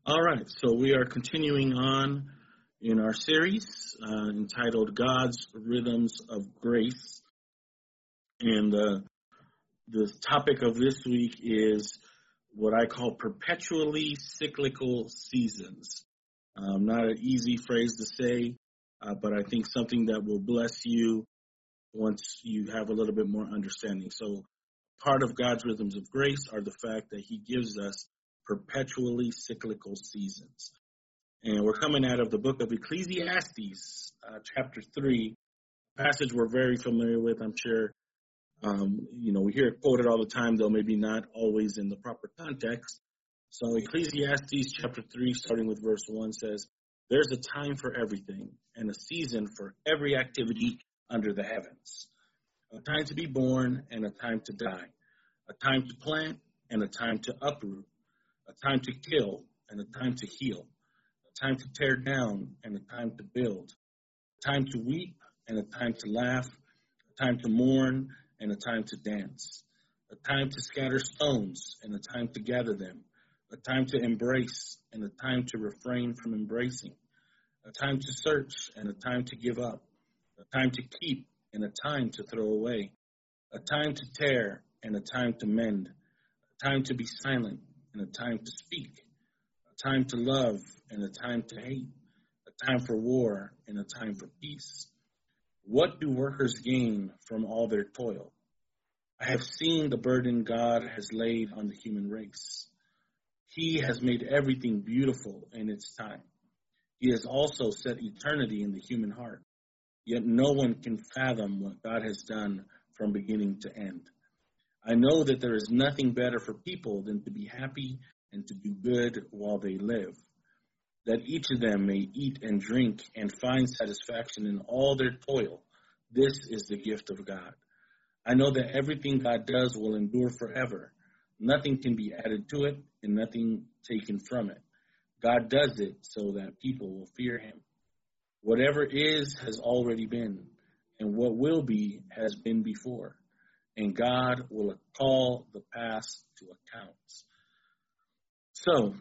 All right, so we are continuing on in our series entitled God's Rhythms of Grace. And the topic of this week is what I call perpetually cyclical seasons. Not an easy phrase to say, but I think something that will bless you once you have a little bit more understanding. So part of God's rhythms of grace are the fact that he gives us perpetually cyclical seasons. And we're coming out of the book of Ecclesiastes, chapter 3, a passage we're very familiar with, I'm sure. We hear it quoted all the time, though maybe not always in the proper context. So Ecclesiastes chapter 3, starting with verse 1, says, "There's a time for everything and a season for every activity under the heavens. A time to be born and a time to die. A time to plant and a time to uproot. A time to kill and a time to heal. A time to tear down and a time to build. A time to weep and a time to laugh. A time to mourn and a time to dance. A time to scatter stones and a time to gather them. A time to embrace and a time to refrain from embracing. A time to search and a time to give up. A time to keep and a time to throw away. A time to tear and a time to mend. A time to be silent and a time to speak. A time to love and a time to hate. A time for war and a time for peace. What do workers gain from all their toil? I have seen the burden God has laid on the human race. He has made everything beautiful in its time. He has also set eternity in the human heart. Yet no one can fathom what God has done from beginning to end. I know that there is nothing better for people than to be happy and to do good while they live, that each of them may eat and drink and find satisfaction in all their toil. This is the gift of God. I know that everything God does will endure forever. Nothing can be added to it and nothing taken from it. God does it so that people will fear him. Whatever is has already been, and what will be has been before, and God will call the past to account." So,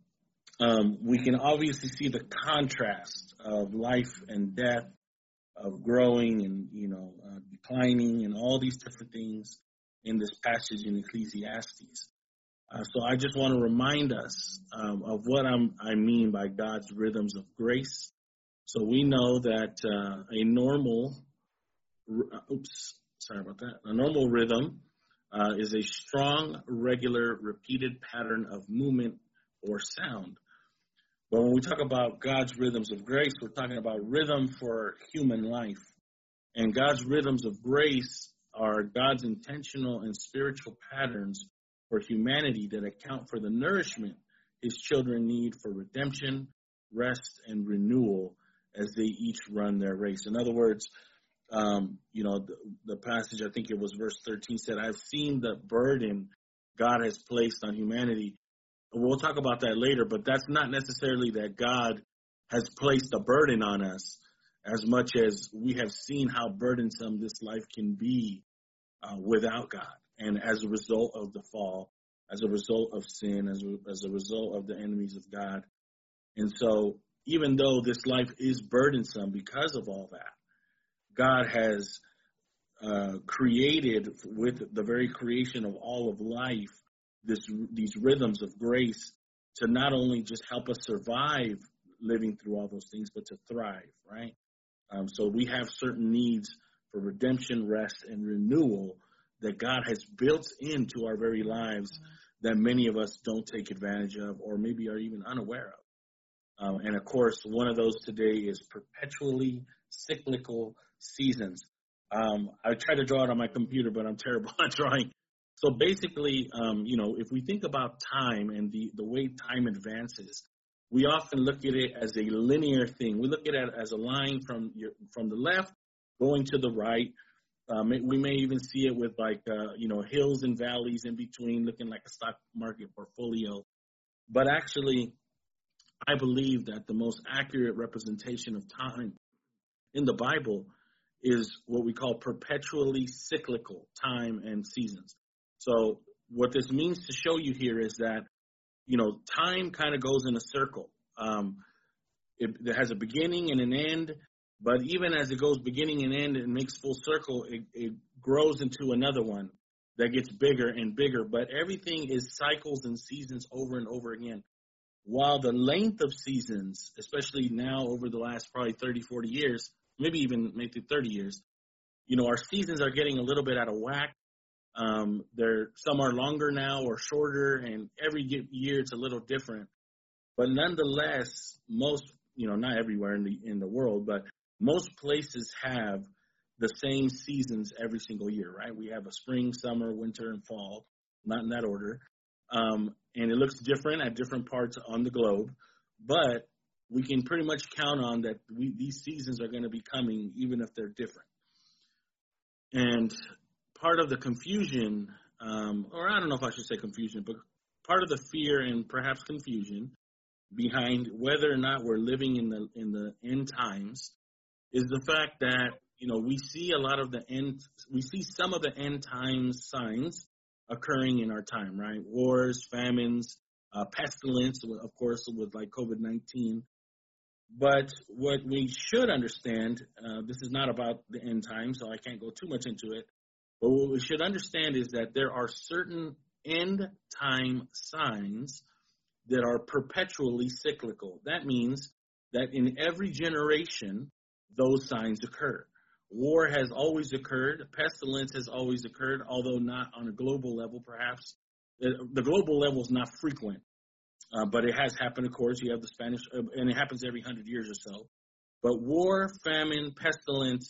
we can obviously see the contrast of life and death, of growing and, declining and all these different things in this passage in Ecclesiastes. So I just want to remind us of what I mean by God's rhythms of grace. So we know that a normal rhythm is a strong, regular, repeated pattern of movement or sound. But when we talk about God's rhythms of grace, we're talking about rhythm for human life. And God's rhythms of grace are God's intentional and spiritual patterns for humanity that account for the nourishment his children need for redemption, rest, and renewal as they each run their race. In other words, the passage, I think it was verse 13, said, "I've seen the burden God has placed on humanity." We'll talk about that later, but that's not necessarily that God has placed a burden on us as much as we have seen how burdensome this life can be without God. And as a result of the fall, as a result of sin, as a result of the enemies of God. And so even though this life is burdensome because of all that, God has created with the very creation of all of life these rhythms of grace to not only just help us survive living through all those things, but to thrive, right? So we have certain needs for redemption, rest, and renewal that God has built into our very lives that many of us don't take advantage of or maybe are even unaware of. And of course, one of those today is perpetually cyclical seasons. I try to draw it on my computer, but I'm terrible at drawing. So basically, if we think about time and the way time advances, we often look at it as a linear thing. We look at it as a line from the left going to the right. We may even see it with hills and valleys in between, looking like a stock market portfolio. But actually, I believe that the most accurate representation of time in the Bible is what we call perpetually cyclical time and seasons. So what this means to show you here is that time kind of goes in a circle. It has a beginning and an end, but even as it goes beginning and end and makes full circle, it grows into another one that gets bigger and bigger. But everything is cycles and seasons over and over again. While the length of seasons, especially now over the last probably 30, 40 years, maybe 30 years, our seasons are getting a little bit out of whack. Some are longer now or shorter, and every year it's a little different. But nonetheless, most, not everywhere in the world, but most places have the same seasons every single year, right? We have a spring, summer, winter, and fall, not in that order. And it looks different at different parts on the globe, but we can pretty much count on that these seasons are going to be coming, even if they're different. And part of the confusion, or I don't know if I should say confusion, but part of the fear and perhaps confusion behind whether or not we're living in the end times is the fact that, we see some of the end times signs occurring in our time, right? Wars, famines, pestilence, of course, with like COVID-19. But what we should understand, this is not about the end times, so I can't go too much into it. But what we should understand is that there are certain end time signs that are perpetually cyclical. That means that in every generation, those signs occur. War has always occurred. Pestilence has always occurred, although not on a global level, perhaps. The global level is not frequent, but it has happened, of course. You have the Spanish, and it happens every 100 years or so. But war, famine, pestilence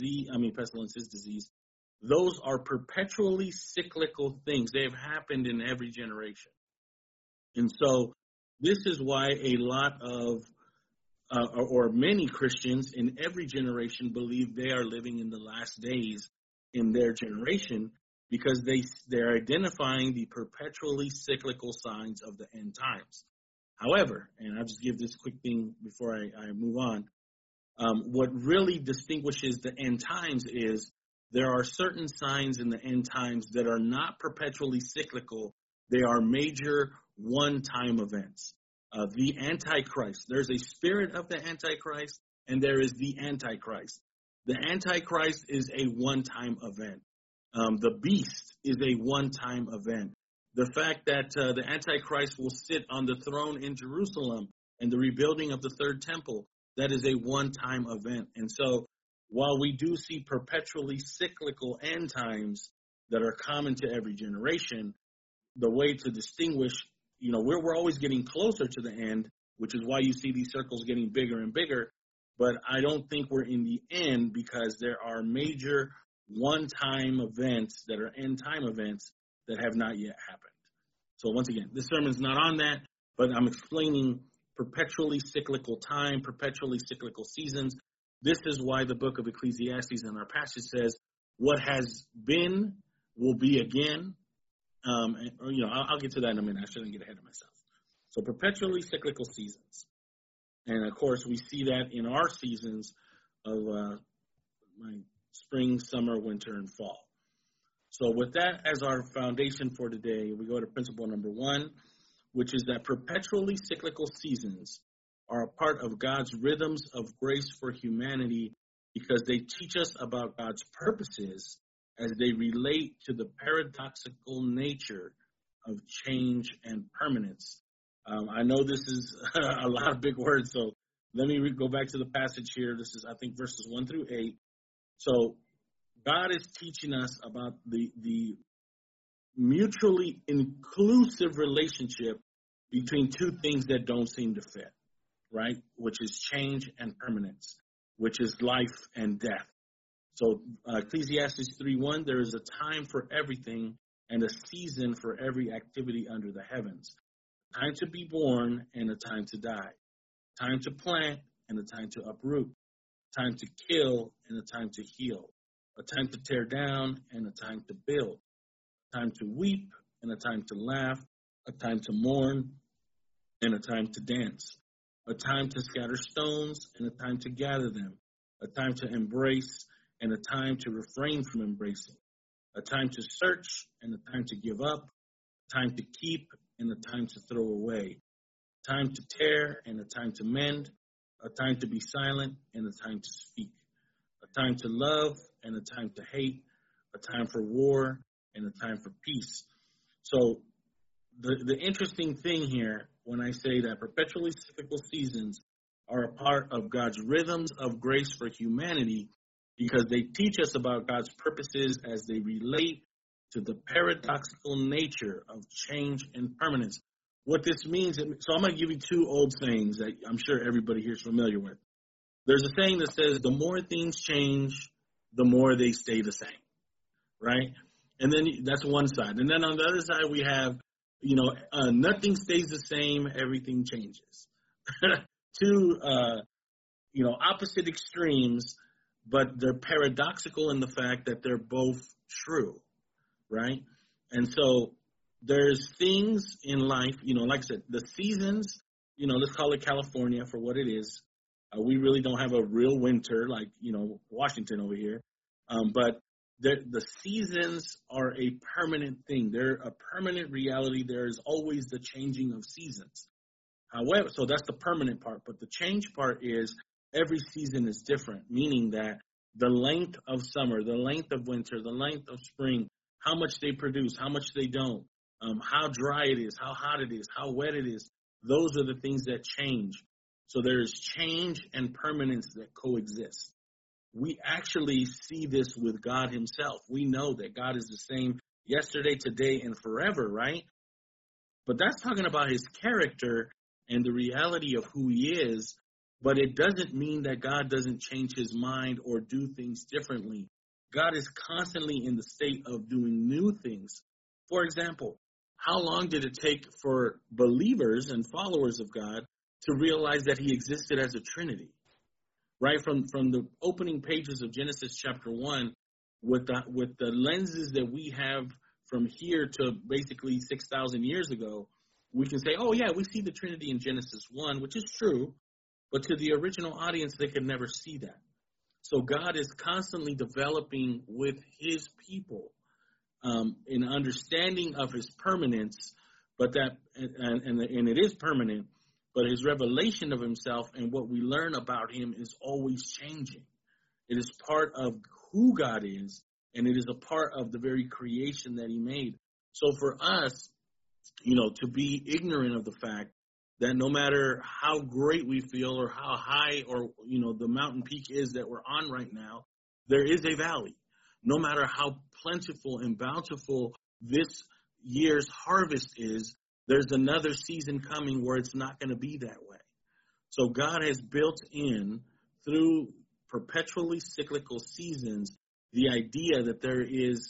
is disease. Those are perpetually cyclical things. They have happened in every generation. And so this is why a lot of, or many Christians in every generation believe they are living in the last days in their generation, because they're identifying the perpetually cyclical signs of the end times. However, and I'll just give this quick thing before I move on, what really distinguishes the end times is there are certain signs in the end times that are not perpetually cyclical. They are major one-time events. The Antichrist. There's a spirit of the Antichrist, and there is the Antichrist. The Antichrist is a one-time event. The beast is a one-time event. The fact that the Antichrist will sit on the throne in Jerusalem and the rebuilding of the third temple, that is a one-time event. And so while we do see perpetually cyclical end times that are common to every generation, the way to distinguish, we're always getting closer to the end, which is why you see these circles getting bigger and bigger. But I don't think we're in the end, because there are major one-time events that are end-time events that have not yet happened. So once again, this sermon is not on that, but I'm explaining perpetually cyclical time, perpetually cyclical seasons. This is why the book of Ecclesiastes in our passage says, what has been will be again. I'll get to that in a minute. I shouldn't get ahead of myself. So perpetually cyclical seasons. And, of course, we see that in our seasons of my spring, summer, winter, and fall. So with that as our foundation for today, we go to principle number 1, which is that perpetually cyclical seasons are a part of God's rhythms of grace for humanity, because they teach us about God's purposes as they relate to the paradoxical nature of change and permanence. I know this is a lot of big words, so let me go back to the passage here. This is, I think, verses 1 through 8. So God is teaching us about the mutually inclusive relationship between two things that don't seem to fit, right? Which is change and permanence, which is life and death. So Ecclesiastes 3:1, there is a time for everything and a season for every activity under the heavens. A time to be born and a time to die. A time to plant and a time to uproot. A time to kill and a time to heal. A time to tear down and a time to build. A time to weep and a time to laugh. A time to mourn and a time to dance. A time to scatter stones and a time to gather them. A time to embrace and a time to refrain from embracing, a time to search and a time to give up, a time to keep and a time to throw away, a time to tear and a time to mend, a time to be silent and a time to speak, a time to love and a time to hate, a time for war and a time for peace. So the interesting thing here when I say that perpetually cyclical seasons are a part of God's rhythms of grace for humanity because they teach us about God's purposes as they relate to the paradoxical nature of change and permanence. What this means, so I'm going to give you two old sayings that I'm sure everybody here is familiar with. There's a saying that says, the more things change, the more they stay the same, right? And then that's one side. And then on the other side, we have, nothing stays the same, everything changes. Two, opposite extremes, but they're paradoxical in the fact that they're both true, right? And so there's things in life, like I said, the seasons, let's call it California for what it is. We really don't have a real winter like, Washington over here. But the seasons are a permanent thing. They're a permanent reality. There is always the changing of seasons. However, so that's the permanent part. But the change part is every season is different, meaning that the length of summer, the length of winter, the length of spring, how much they produce, how much they don't, how dry it is, how hot it is, how wet it is, those are the things that change. So there is change and permanence that coexist. We actually see this with God himself. We know that God is the same yesterday, today, and forever, right? But that's talking about his character and the reality of who he is. But it doesn't mean that God doesn't change his mind or do things differently. God is constantly in the state of doing new things. For example, how long did it take for believers and followers of God to realize that he existed as a Trinity? Right from the opening pages of Genesis chapter 1, with the lenses that we have from here to basically 6,000 years ago, we can say, oh yeah, we see the Trinity in Genesis 1, which is true, but to the original audience, they could never see that. So God is constantly developing with his people an understanding of his permanence, but that and it is permanent. But his revelation of himself and what we learn about him is always changing. It is part of who God is, and it is a part of the very creation that he made. So for us, to be ignorant of the fact that no matter how great we feel or how high or, the mountain peak is that we're on right now, there is a valley. No matter how plentiful and bountiful this year's harvest is, there's another season coming where it's not going to be that way. So God has built in, through perpetually cyclical seasons, the idea that there is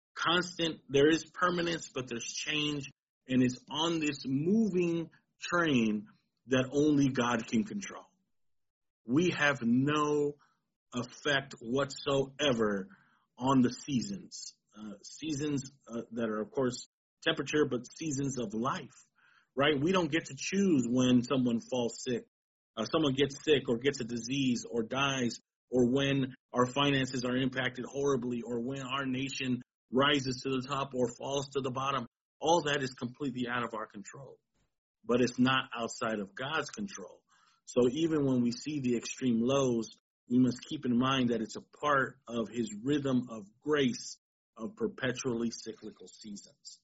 permanence, but there's change, and it's on this moving train that only God can control. We have no effect whatsoever on the seasons. Seasons that are, of course, temperature, but seasons of life, right? We don't get to choose when someone falls sick, someone gets sick or gets a disease or dies, or when our finances are impacted horribly, or when our nation rises to the top or falls to the bottom. All that is completely out of our control, but it's not outside of God's control. So even when we see the extreme lows, we must keep in mind that it's a part of his rhythm of grace of perpetually cyclical seasons.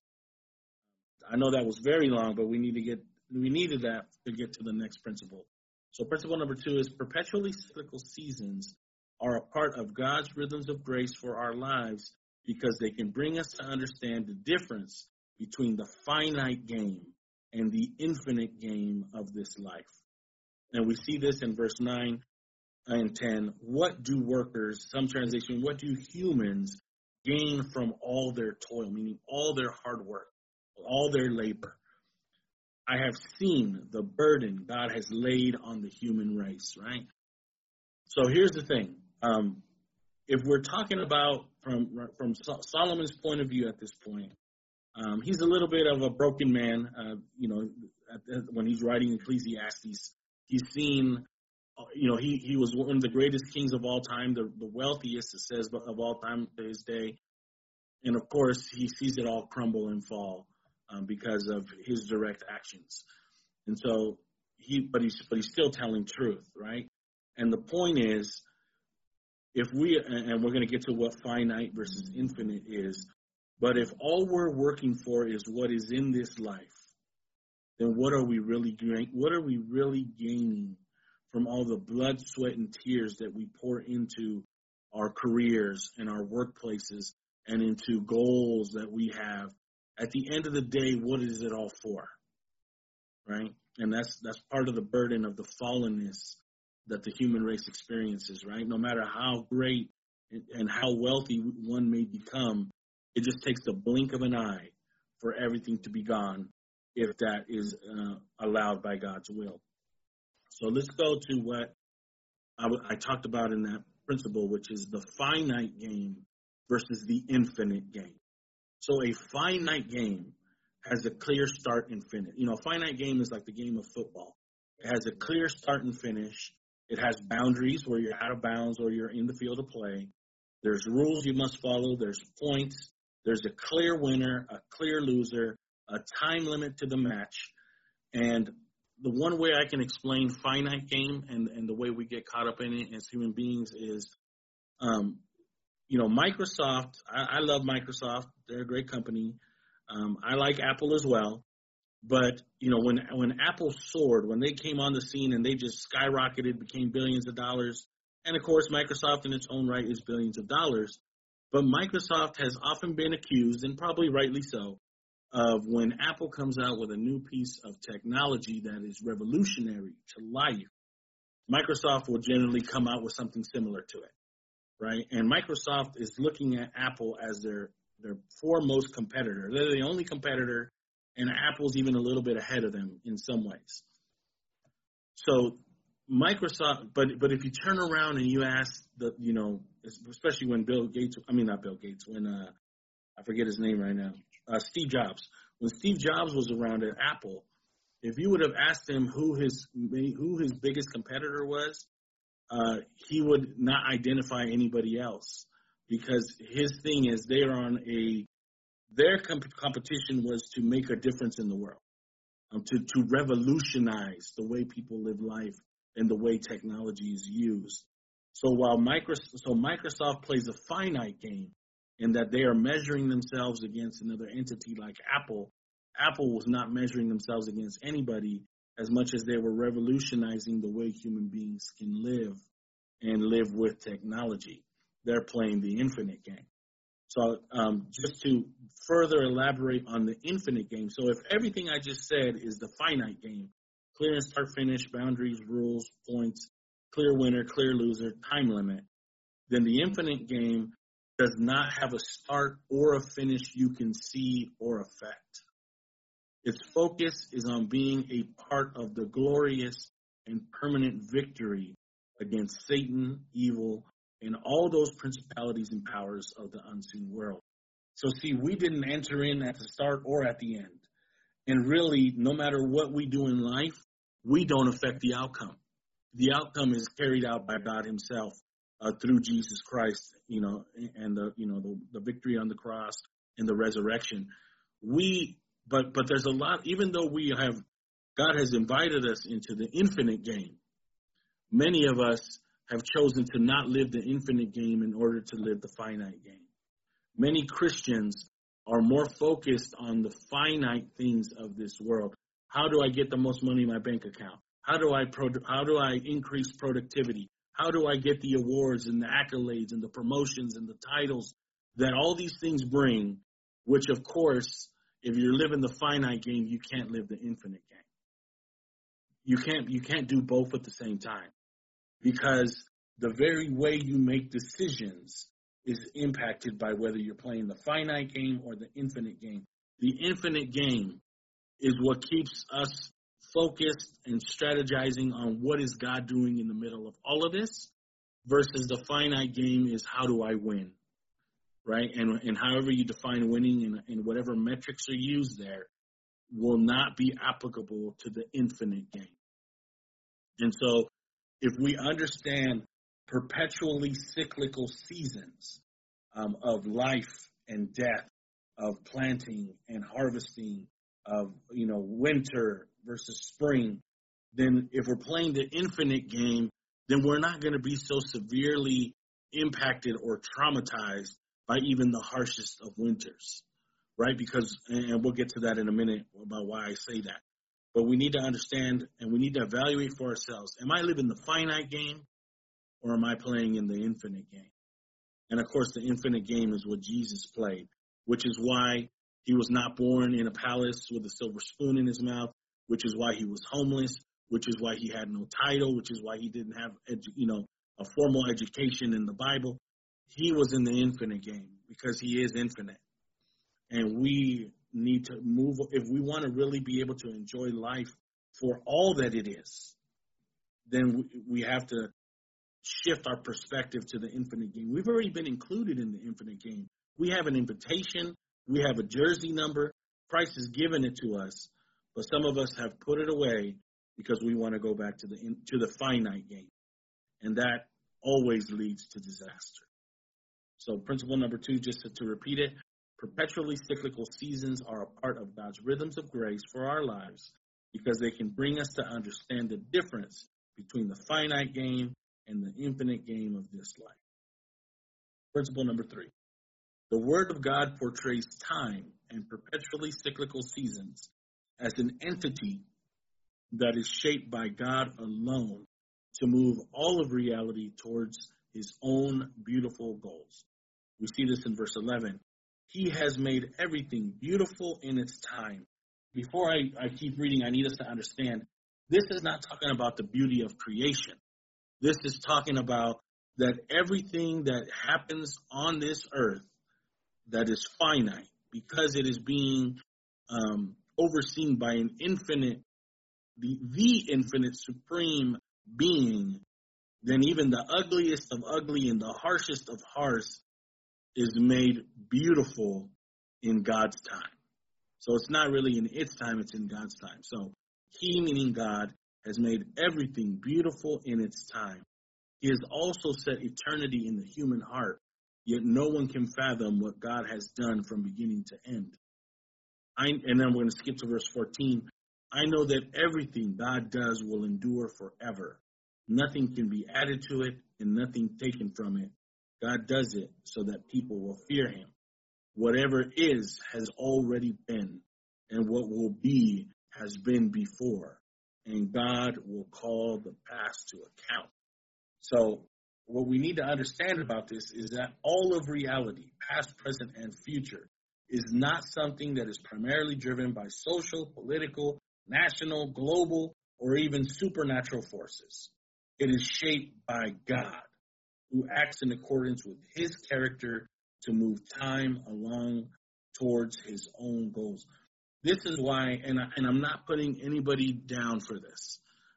I know that was very long, but we needed that to get to the next principle. So principle number 2 is perpetually cyclical seasons are a part of God's rhythms of grace for our lives because they can bring us to understand the difference between the finite game and the infinite game of this life. And we see this in verse 9 and 10. What do workers, some translation, what do humans gain from all their toil, meaning all their hard work, all their labor? I have seen the burden God has laid on the human race, right? So here's the thing. If we're talking about from Solomon's point of view at this point, he's a little bit of a broken man, when he's writing Ecclesiastes. He's seen, he was one of the greatest kings of all time, the wealthiest, it says, of all time to his day. And, of course, he sees it all crumble and fall. because of his direct actions. And so but he's still telling truth, right? And the point is, and we're going to get to what finite versus infinite is, but if all we're working for is what is in this life, then what are we really gaining from all the blood, sweat, and tears that we pour into our careers and our workplaces and into goals that we have? At the end of the day, what is it all for? Right? And that's part of the burden of the fallenness that the human race experiences, right? No matter how great and how wealthy one may become, it just takes the blink of an eye for everything to be gone if that is allowed by God's will. So let's go to what I talked about in that principle, which is the finite game versus the infinite game. So a finite game has a clear start and finish. A finite game is like the game of football. It has a clear start and finish. It has boundaries where you're out of bounds or you're in the field of play. There's rules you must follow. There's points. There's a clear winner, a clear loser, a time limit to the match. And the one way I can explain finite game and the way we get caught up in it as human beings is, Microsoft, I love Microsoft. They're a great company. I like Apple as well. But, when Apple soared, when they came on the scene and they just skyrocketed, became billions of dollars, and, of course, Microsoft in its own right is billions of dollars, but Microsoft has often been accused, and probably rightly so, of when Apple comes out with a new piece of technology that is revolutionary to life, Microsoft will generally come out with something similar to it, right? And Microsoft is looking at Apple as their foremost competitor. They're the only competitor, and Apple's even a little bit ahead of them in some ways. So Microsoft, but if you turn around and you ask especially when I forget his name right now, Steve Jobs. When Steve Jobs was around at Apple, if you would have asked him who his biggest competitor was, he would not identify anybody else, because his thing is their competition was to make a difference in the world, to revolutionize the way people live life and the way technology is used. So while Microsoft plays a finite game in that they are measuring themselves against another entity like Apple was not measuring themselves against anybody as much as they were revolutionizing the way human beings can live and live with technology. They're playing the infinite game. So just to further elaborate on the infinite game, so if everything I just said is the finite game, clear and start finish, boundaries, rules, points, clear winner, clear loser, time limit, then the infinite game does not have a start or a finish you can see or affect. Its focus is on being a part of the glorious and permanent victory against Satan, evil, and all those principalities and powers of the unseen world. So see, we didn't enter in at the start or at the end. And really, no matter what we do in life, we don't affect the outcome. The outcome is carried out by God himself through Jesus Christ, and the victory on the cross and the resurrection. But there's a lot, even though God has invited us into the infinite game, many of us have chosen to not live the infinite game in order to live the finite game. Many Christians are more focused on the finite things of this world. How do I get the most money in my bank account? How do I increase productivity? How do I get the awards and the accolades and the promotions and the titles that all these things bring, which, of course, if you're living the finite game, you can't live the infinite game. You can't do both at the same time, because the very way you make decisions is impacted by whether you're playing the finite game or the infinite game. The infinite game is what keeps us focused and strategizing on what is God doing in the middle of all of this, versus the finite game is how do I win, right? And however you define winning and whatever metrics are used there will not be applicable to the infinite game. And so if we understand perpetually cyclical seasons of life and death, of planting and harvesting of, winter versus spring, then if we're playing the infinite game, then we're not going to be so severely impacted or traumatized by even the harshest of winters, right? Because, and we'll get to that in a minute about why I say that. But we need to understand and we need to evaluate for ourselves. Am I living the finite game or am I playing in the infinite game? And of course, the infinite game is what Jesus played, which is why he was not born in a palace with a silver spoon in his mouth, which is why he was homeless, which is why he had no title, which is why he didn't have, a formal education in the Bible. He was in the infinite game because he is infinite. And we need to move, if we want to really be able to enjoy life for all that it is, then we have to shift our perspective to the infinite game. We've already been included in the infinite game. We have an invitation. We have a jersey number. Christ has given it to us, but some of us have put it away because we want to go back to the finite game, and that always leads to disaster. So principle number 2, just to repeat it, perpetually cyclical seasons are a part of God's rhythms of grace for our lives because they can bring us to understand the difference between the finite game and the infinite game of this life. Principle number 3, the Word of God portrays time and perpetually cyclical seasons as an entity that is shaped by God alone to move all of reality towards his own beautiful goals. We see this in verse 11. He has made everything beautiful in its time. Before I keep reading, I need us to understand, this is not talking about the beauty of creation. This is talking about that everything that happens on this earth that is finite, because it is being overseen by an infinite, the infinite supreme being, then even the ugliest of ugly and the harshest of harsh is made beautiful in God's time. So it's not really in its time, it's in God's time. So he, meaning God, has made everything beautiful in its time. He has also set eternity in the human heart, yet no one can fathom what God has done from beginning to end. And then we're going to skip to verse 14. I know that everything God does will endure forever. Nothing can be added to it and nothing taken from it. God does it so that people will fear him. Whatever is has already been, and what will be has been before, and God will call the past to account. So what we need to understand about this is that all of reality, past, present, and future, is not something that is primarily driven by social, political, national, global, or even supernatural forces. It is shaped by God, who acts in accordance with his character to move time along towards his own goals. This is why, and I'm not putting anybody down for this.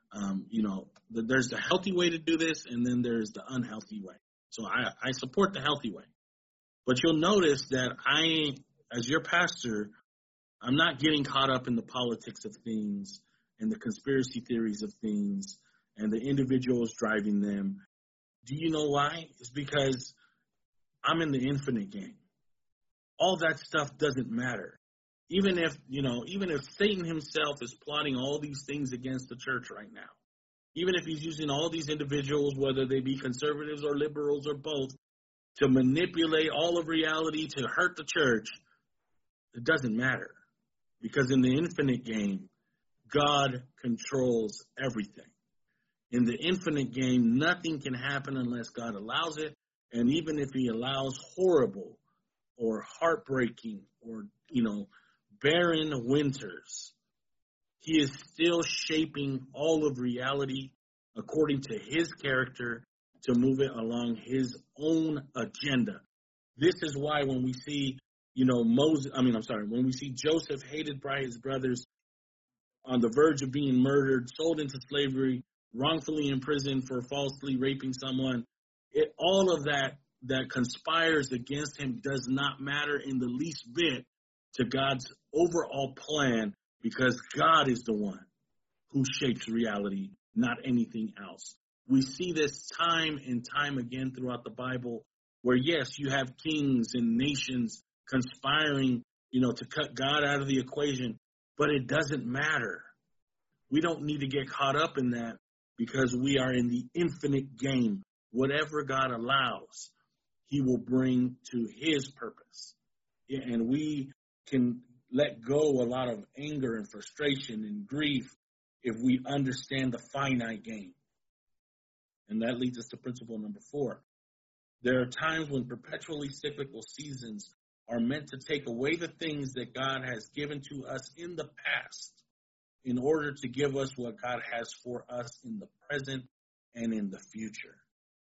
There's the healthy way to do this, and then there's the unhealthy way. So I support the healthy way. But you'll notice that as your pastor, I'm not getting caught up in the politics of things and the conspiracy theories of things and the individuals driving them. Do you know why? It's because I'm in the infinite game. All that stuff doesn't matter. Even if Satan himself is plotting all these things against the church right now, even if he's using all these individuals, whether they be conservatives or liberals or both, to manipulate all of reality to hurt the church, it doesn't matter. Because in the infinite game, God controls everything. In the infinite game, nothing can happen unless God allows it. And even if he allows horrible or heartbreaking or, barren winters, he is still shaping all of reality according to his character to move it along his own agenda. This is why when we see, when we see Joseph hated by his brothers, on the verge of being murdered, sold into slavery, wrongfully imprisoned for falsely raping someone, all of that conspires against him does not matter in the least bit to God's overall plan, because God is the one who shapes reality, not anything else. We see this time and time again throughout the Bible where, yes, you have kings and nations conspiring, to cut God out of the equation. But it doesn't matter. We don't need to get caught up in that because we are in the infinite game. Whatever God allows, he will bring to his purpose. And we can let go a lot of anger and frustration and grief if we understand the finite game. And that leads us to principle number 4. There are times when perpetually cyclical seasons are meant to take away the things that God has given to us in the past in order to give us what God has for us in the present and in the future.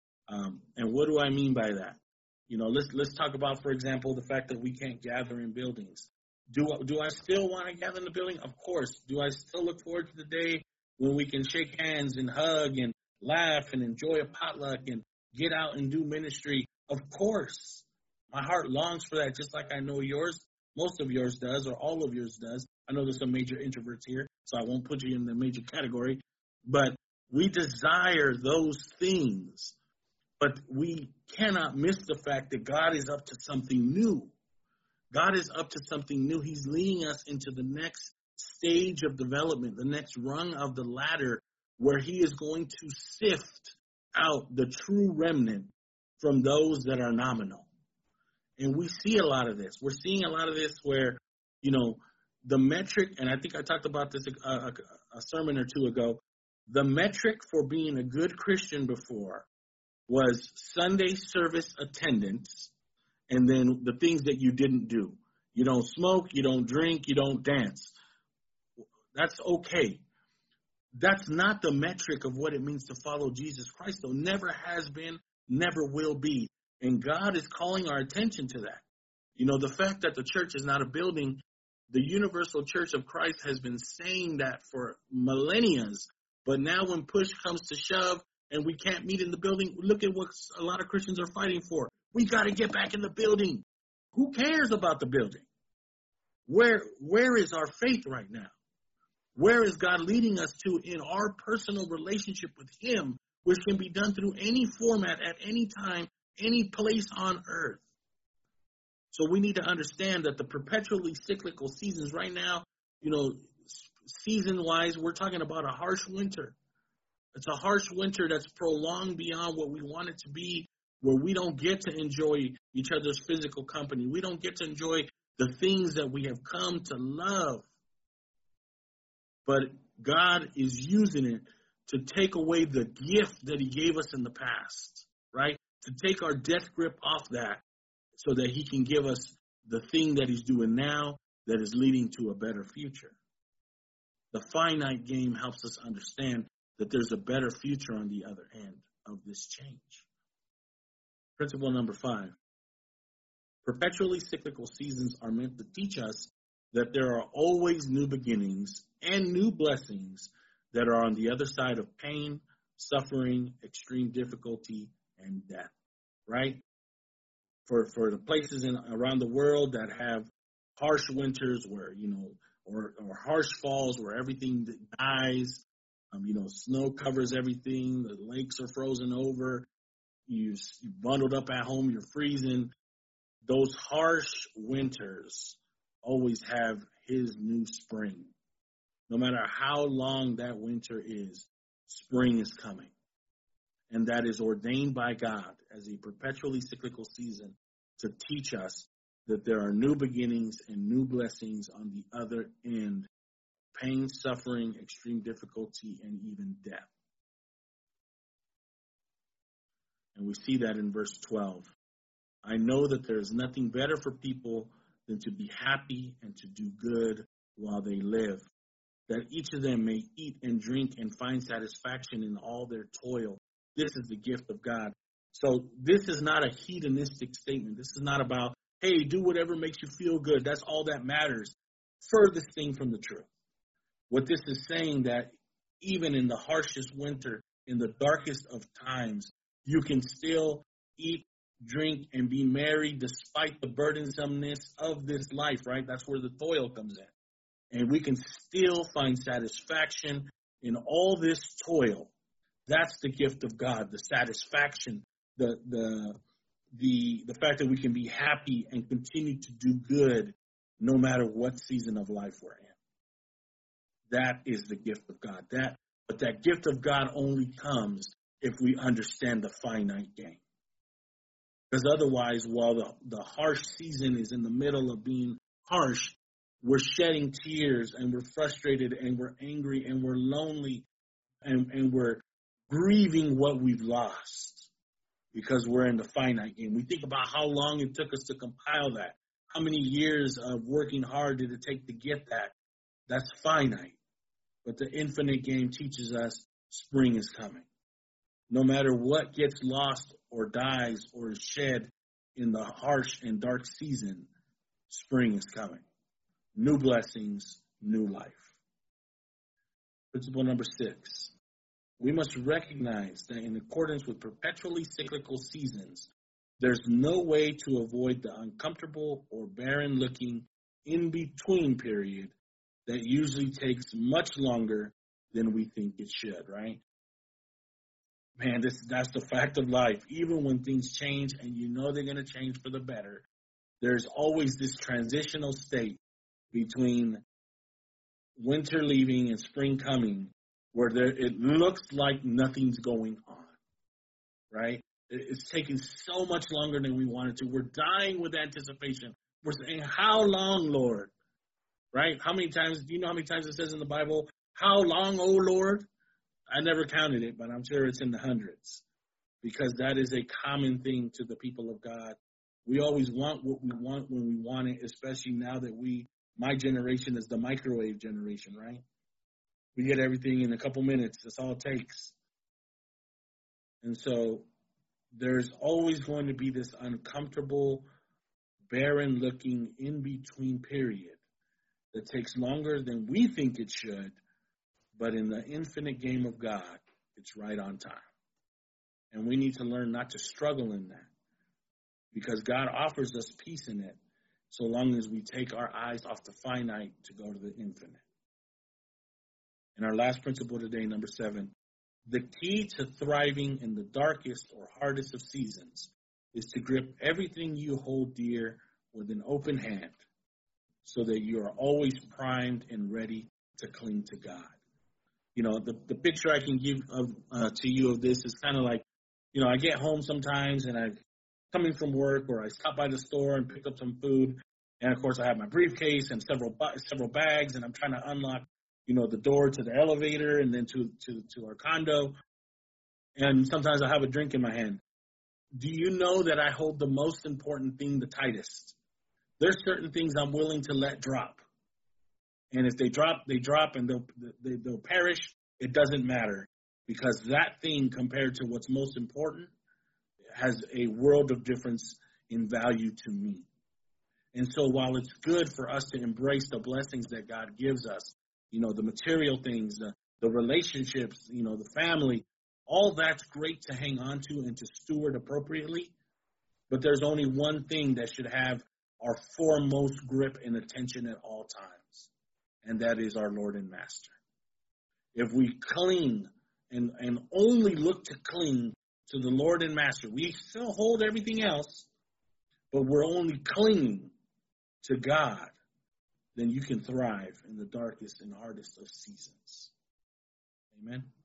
And what do I mean by that? Let's talk about, for example, the fact that we can't gather in buildings. Do I still want to gather in the building? Of course. Do I still look forward to the day when we can shake hands and hug and laugh and enjoy a potluck and get out and do ministry? Of course. My heart longs for that, just like I know yours, most of yours does, or all of yours does. I know there's some major introverts here, so I won't put you in the major category. But we desire those things. But we cannot miss the fact that God is up to something new. God is up to something new. He's leading us into the next stage of development, the next rung of the ladder, where he is going to sift out the true remnant from those that are nominal. And we see a lot of this. We're seeing a lot of this where, the metric, and I think I talked about this a sermon or two ago, the metric for being a good Christian before was Sunday service attendance, and then the things that you didn't do. You don't smoke, you don't drink, you don't dance. That's okay. That's not the metric of what it means to follow Jesus Christ, though. Never has been, never will be. And God is calling our attention to that. The fact that the church is not a building, the universal church of Christ has been saying that for millennia. But now when push comes to shove and we can't meet in the building, look at what a lot of Christians are fighting for. We got to get back in the building. Who cares about the building? Where is our faith right now? Where is God leading us to in our personal relationship with him, which can be done through any format at any time, any place on earth? So we need to understand that the perpetually cyclical seasons right now, season-wise, we're talking about a harsh winter. It's a harsh winter that's prolonged beyond what we want it to be, where we don't get to enjoy each other's physical company. We don't get to enjoy the things that we have come to love. But God is using it to take away the gift that he gave us in the past, right? To take our death grip off that so that he can give us the thing that he's doing now that is leading to a better future. The finite game helps us understand that there's a better future on the other end of this change. Principle number 5. Perpetually cyclical seasons are meant to teach us that there are always new beginnings and new blessings that are on the other side of pain, suffering, extreme difficulty, and death, right? For the places around the world that have harsh winters where, or harsh falls where everything dies, snow covers everything, the lakes are frozen over, you're bundled up at home, you're freezing. Those harsh winters always have his new spring. No matter how long that winter is, spring is coming. And that is ordained by God as a perpetually cyclical season to teach us that there are new beginnings and new blessings on the other end. Pain, suffering, extreme difficulty, and even death. And we see that in verse 12. I know that there is nothing better for people than to be happy and to do good while they live, that each of them may eat and drink and find satisfaction in all their toil. This is the gift of God. So this is not a hedonistic statement. This is not about, hey, do whatever makes you feel good. That's all that matters. Furthest thing from the truth. What this is saying that even in the harshest winter, in the darkest of times, you can still eat, drink, and be merry despite the burdensomeness of this life, right? That's where the toil comes in. And we can still find satisfaction in all this toil. That's the gift of God, the satisfaction, the fact that we can be happy and continue to do good no matter what season of life we're in. That is the gift of God. But that gift of God only comes if we understand the finite game. Because otherwise, while the harsh season is in the middle of being harsh, we're shedding tears and we're frustrated and we're angry and we're lonely and we're grieving what we've lost because we're in the finite game. We think about how long it took us to compile that. How many years of working hard did it take to get that? That's finite. But the infinite game teaches us spring is coming. No matter what gets lost or dies or is shed in the harsh and dark season, spring is coming. New blessings, new life. Principle number 6. We must recognize that in accordance with perpetually cyclical seasons, there's no way to avoid the uncomfortable or barren-looking in-between period that usually takes much longer than we think it should, right? Man, that's the fact of life. Even when things change and you know they're going to change for the better, there's always this transitional state between winter leaving and spring coming where it looks like nothing's going on, right? It's taking so much longer than we wanted to. We're dying with anticipation. We're saying, how long, Lord? Right? How many times, do you know how many times it says in the Bible, how long, O Lord? I never counted it, but I'm sure it's in the hundreds because that is a common thing to the people of God. We always want what we want when we want it, especially now that my generation is the microwave generation, right? We get everything in a couple minutes. That's all it takes. And so there's always going to be this uncomfortable, barren-looking in-between period that takes longer than we think it should, but in the infinite game of God, it's right on time. And we need to learn not to struggle in that because God offers us peace in it so long as we take our eyes off the finite to go to the infinite. And our last principle today, number 7, the key to thriving in the darkest or hardest of seasons is to grip everything you hold dear with an open hand so that you are always primed and ready to cling to God. You know, the picture I can give to you of this is kind of like, you know, I get home sometimes and I'm coming from work or I stop by the store and pick up some food. And, of course, I have my briefcase and several bags and I'm trying to unlock, you know, the door to the elevator and then to our condo. And sometimes I have a drink in my hand. Do you know that I hold the most important thing the tightest? There's certain things I'm willing to let drop. And if they drop, they drop and they'll perish. It doesn't matter because that thing compared to what's most important has a world of difference in value to me. And so while it's good for us to embrace the blessings that God gives us, you know, the material things, the relationships, you know, the family, all that's great to hang on to and to steward appropriately. But there's only one thing that should have our foremost grip and attention at all times. And that is our Lord and Master. If we cling and only look to cling to the Lord and Master, we still hold everything else, but we're only clinging to God, then you can thrive in the darkest and hardest of seasons. Amen.